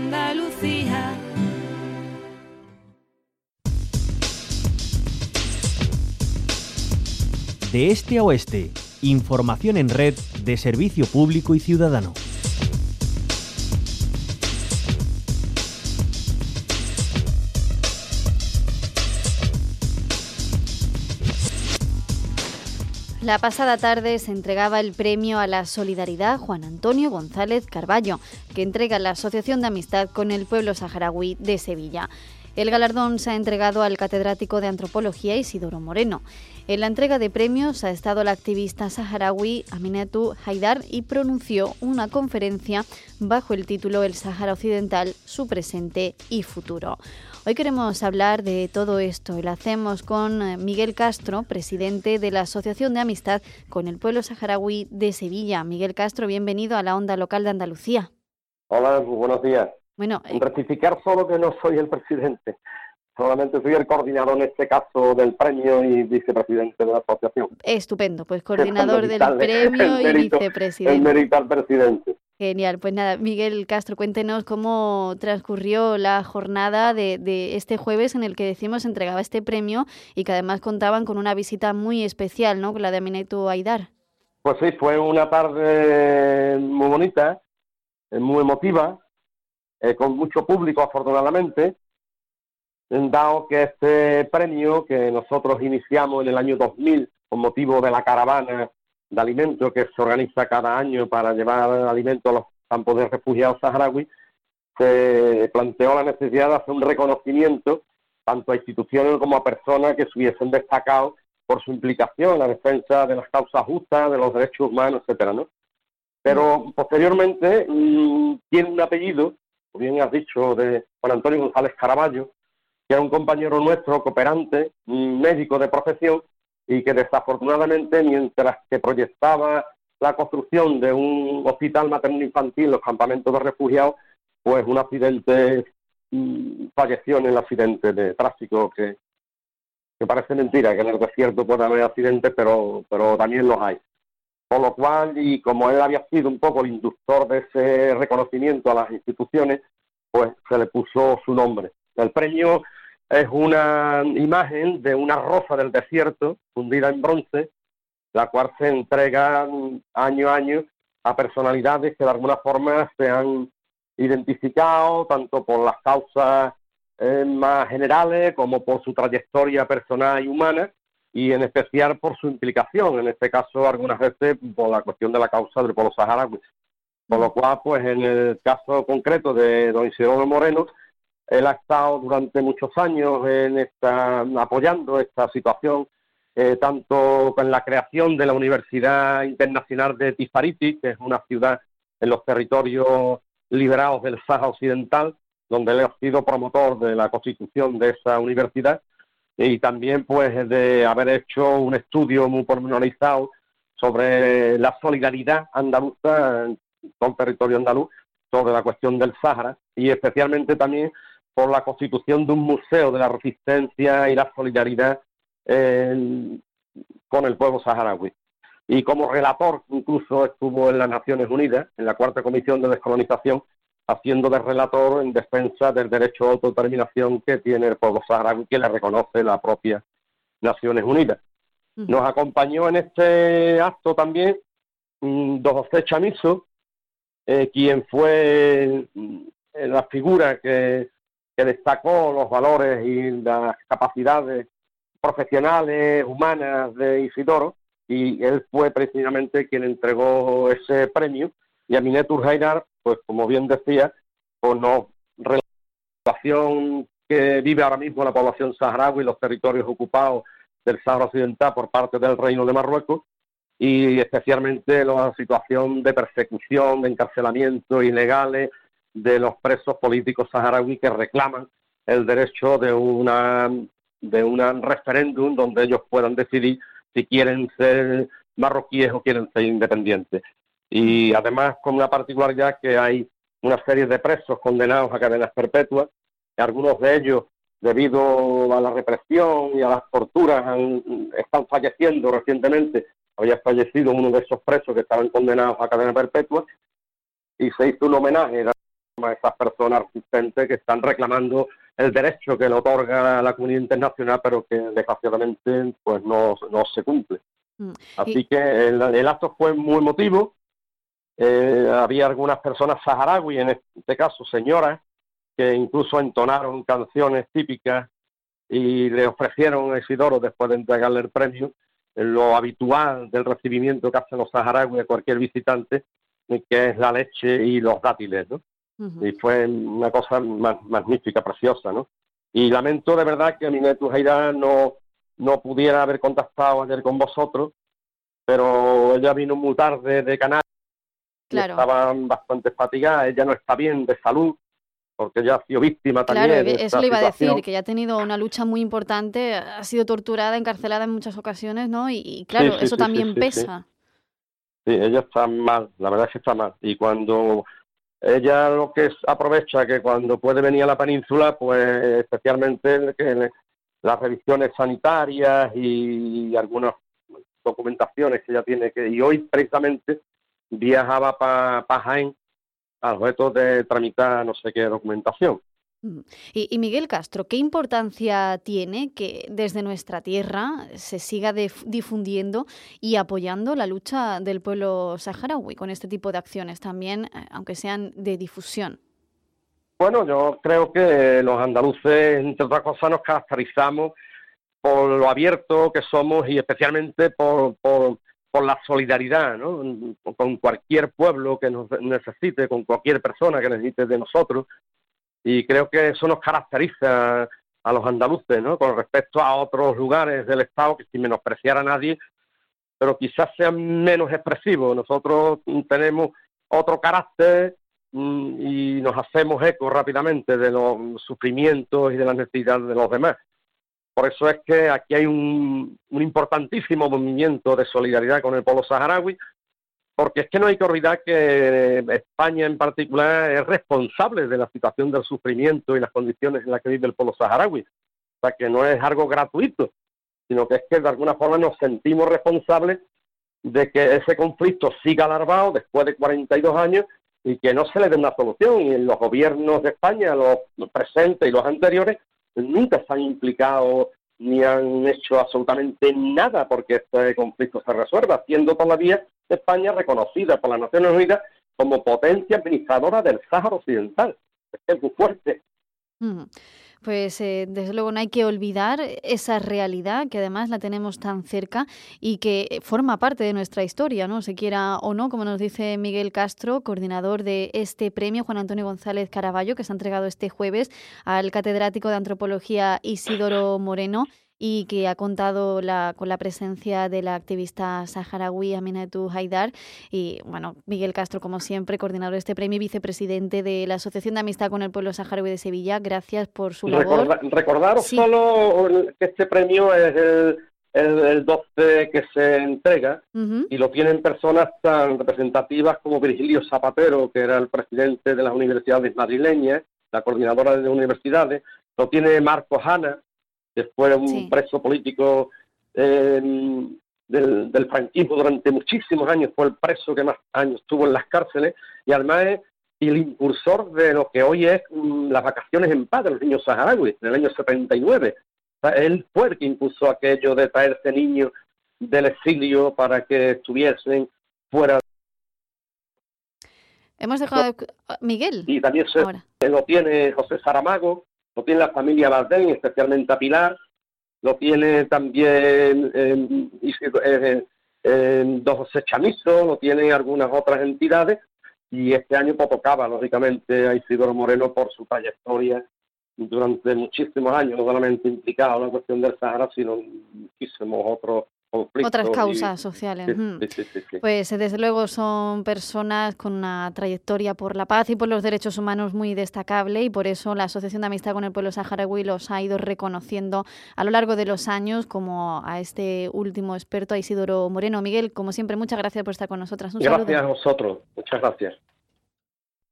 Andalucía. De este a oeste, información en red de servicio público y ciudadano. La pasada tarde se entregaba el premio a la solidaridad Juan Antonio González Carballo, que entrega la Asociación de Amistad con el Pueblo Saharaui de Sevilla. El galardón se ha entregado al catedrático de Antropología Isidoro Moreno. En la entrega de premios ha estado la activista saharaui Aminatu Haidar y pronunció una conferencia bajo el título El Sáhara Occidental, su presente y futuro. Hoy queremos hablar de todo esto y lo hacemos con Miguel Castro, presidente de la Asociación de Amistad con el Pueblo Saharaui de Sevilla. Miguel Castro, bienvenido a la Onda Local de Andalucía. Hola, buenos días. Bueno, rectificar solo que no soy el presidente, solamente soy el coordinador en este caso del premio y vicepresidente de la asociación. Estupendo, pues coordinador del premio y vicepresidente. El mérito al presidente. Genial, pues nada, Miguel Castro, cuéntenos cómo transcurrió la jornada de este jueves en el que decimos se entregaba este premio y que además contaban con una visita muy especial, ¿no?, con la de Aminatu Haidar. Pues sí, fue una tarde muy bonita, muy emotiva, con mucho público afortunadamente, dado que este premio que nosotros iniciamos en el año 2000 con motivo de la caravana de alimentos que se organiza cada año para llevar alimentos a los campos de refugiados saharauis, se planteó la necesidad de hacer un reconocimiento tanto a instituciones como a personas que se hubiesen destacado por su implicación en la defensa de las causas justas, de los derechos humanos, etcétera, ¿no? Pero posteriormente tiene un apellido, como bien has dicho, de Juan Antonio González Carballo, que era un compañero nuestro, cooperante, un médico de profesión, y que desafortunadamente, mientras que proyectaba la construcción de un hospital materno-infantil en los campamentos de refugiados, pues un accidente, falleció en el accidente de tráfico, que parece mentira, que en el desierto puede haber accidentes, pero también los hay. Por lo cual, y como él había sido un poco el inductor de ese reconocimiento a las instituciones, pues se le puso su nombre. El premio es una imagen de una rosa del desierto fundida en bronce, la cual se entrega año a año a personalidades que de alguna forma se han identificado tanto por las causas más generales como por su trayectoria personal y humana, y en especial por su implicación, en este caso algunas veces por la cuestión de la causa del pueblo saharaui. Por lo cual, pues en el caso concreto de don Isidoro Moreno, él ha estado durante muchos años apoyando esta situación, tanto con la creación de la Universidad Internacional de Tifariti, que es una ciudad en los territorios liberados del Sáhara Occidental, donde él ha sido promotor de la constitución de esa universidad, y también pues de haber hecho un estudio muy pormenorizado sobre la solidaridad andaluza en todo el territorio andaluz, sobre la cuestión del Sáhara, y especialmente también por la constitución de un museo de la resistencia y la solidaridad con el pueblo saharaui. Y como relator incluso estuvo en las Naciones Unidas, en la Cuarta Comisión de Descolonización, haciendo de relator en defensa del derecho a autodeterminación que tiene el pueblo saharaui, que le reconoce la propia Naciones Unidas. Nos acompañó en este acto también don José Chamizo, quien fue la figura que destacó los valores y las capacidades profesionales, humanas de Isidoro, y él fue precisamente quien entregó ese premio, y Aminatu Haidar, pues como bien decía, por la relación que vive ahora mismo la población saharaui y los territorios ocupados del Sáhara Occidental por parte del Reino de Marruecos, y especialmente la situación de persecución, de encarcelamiento ilegales de los presos políticos saharauis que reclaman el derecho de un referéndum donde ellos puedan decidir si quieren ser marroquíes o quieren ser independientes. Y además con una particularidad que hay una serie de presos condenados a cadenas perpetuas, y algunos de ellos, debido a la represión y a las torturas, están falleciendo recientemente. Había fallecido uno de esos presos que estaban condenados a cadena perpetua, y se hizo un homenaje a esas personas resistentes que están reclamando el derecho que le otorga la comunidad internacional, pero que desgraciadamente pues no se cumple. Así que el acto fue muy emotivo. Había algunas personas saharauis, en este caso señoras, que incluso entonaron canciones típicas y le ofrecieron a Isidoro, después de entregarle el premio, lo habitual del recibimiento que hacen los saharauis a cualquier visitante, que es la leche y los dátiles, ¿no? Y fue una cosa magnífica, preciosa, ¿no? Y lamento de verdad que Aminatu Haidar no pudiera haber contactado ayer con vosotros, pero ella vino muy tarde de Canarias, claro. Estaba bastante fatigada, ella no está bien de salud, porque ya ha sido víctima también. Claro, de eso esta le iba a situación. decir, que ya ha tenido una lucha muy importante, ha sido torturada, encarcelada en muchas ocasiones, ¿no? Y claro, Sí, eso también pesa. Sí, ella está mal, la verdad es que está mal. Y cuando ella lo que aprovecha, que cuando puede venir a la península, pues especialmente las revisiones sanitarias y algunas documentaciones que ella tiene que... Y hoy precisamente viajaba para Jaén al objeto de tramitar no sé qué documentación. Y Miguel Castro, ¿qué importancia tiene que desde nuestra tierra se siga difundiendo y apoyando la lucha del pueblo saharaui con este tipo de acciones también, aunque sean de difusión? Bueno, yo creo que los andaluces, entre otras cosas, nos caracterizamos por lo abierto que somos y especialmente por la solidaridad, ¿no? Con cualquier pueblo que nos necesite, con cualquier persona que necesite de nosotros. Y creo que eso nos caracteriza a los andaluces, ¿no? Con respecto a otros lugares del Estado que sin menospreciar a nadie, pero quizás sean menos expresivos. Nosotros tenemos otro carácter y nos hacemos eco rápidamente de los sufrimientos y de las necesidades de los demás. Por eso es que aquí hay un importantísimo movimiento de solidaridad con el pueblo saharaui, porque es que no hay que olvidar que España en particular es responsable de la situación del sufrimiento y las condiciones en las que vive el pueblo saharaui. O sea, que no es algo gratuito, sino que es que de alguna forma nos sentimos responsables de que ese conflicto siga alargado después de 42 años y que no se le dé una solución. Y los gobiernos de España, los presentes y los anteriores, nunca se han implicado ni han hecho absolutamente nada porque este conflicto se resuelva, siendo todavía España reconocida por las Naciones Unidas como potencia administradora del Sáhara Occidental. Es muy fuerte. Pues desde luego no hay que olvidar esa realidad que además la tenemos tan cerca y que forma parte de nuestra historia, ¿no? Se quiera o no, como nos dice Miguel Castro, coordinador de este premio Juan Antonio González Caraballo, que se ha entregado este jueves al catedrático de Antropología Isidoro Moreno, y que ha contado con la presencia de la activista saharaui Aminatu Haidar. Y bueno, Miguel Castro, como siempre, coordinador de este premio y vicepresidente de la Asociación de Amistad con el Pueblo Saharaui de Sevilla. Gracias por su labor. Recordaros solo que este premio es el 12 que se entrega y lo tienen personas tan representativas como Virgilio Zapatero, que era el presidente de las universidades madrileñas, la coordinadora de universidades, lo tiene Marco Hanna, que fue un preso político del franquismo durante muchísimos años, fue el preso que más años estuvo en las cárceles, y además es el impulsor de lo que hoy es las vacaciones en paz de los niños saharauis, en el año 79. O sea, él fue el que impulsó aquello de traerse niños del exilio para que estuviesen fuera. Hemos dejado Miguel. Y también lo tiene José Saramago, lo tiene la familia Bardén, especialmente a Pilar, lo tiene también don José Chamizo, lo tienen algunas otras entidades, y este año tocaba, lógicamente, a Isidoro Moreno por su trayectoria durante muchísimos años, no solamente implicado en la cuestión del Sahara, sino en muchísimos otros conflictos. Otras causas sociales. Sí. Pues desde luego son personas con una trayectoria por la paz y por los derechos humanos muy destacable, y por eso la Asociación de Amistad con el Pueblo Saharaui los ha ido reconociendo a lo largo de los años, como a este último experto, a Isidoro Moreno. Miguel, como siempre, muchas gracias por estar con nosotras. Un saludo. Gracias a vosotros. Muchas gracias.